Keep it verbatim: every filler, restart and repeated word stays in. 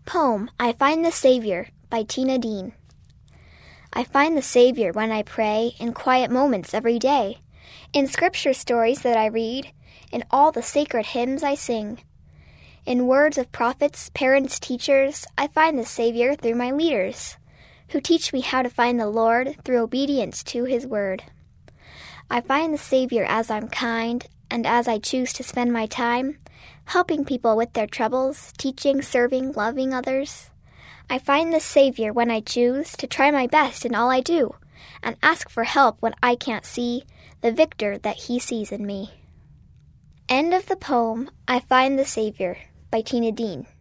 Poem, I Find the Savior, by Tina Dean. I find the Savior when I pray, in quiet moments every day, in scripture stories that I read, in all the sacred hymns I sing. In words of prophets, parents, teachers, I find the Savior through my leaders, who teach me how to find the Lord through obedience to His word. I find the Savior as I'm kind, and as I choose to spend my time, helping people with their troubles, teaching, serving, loving others. I find the Savior when I choose to try my best in all I do, and ask for help when I can't see the victor that He sees in me. End of the poem, I Find the Savior, by Tina Dean.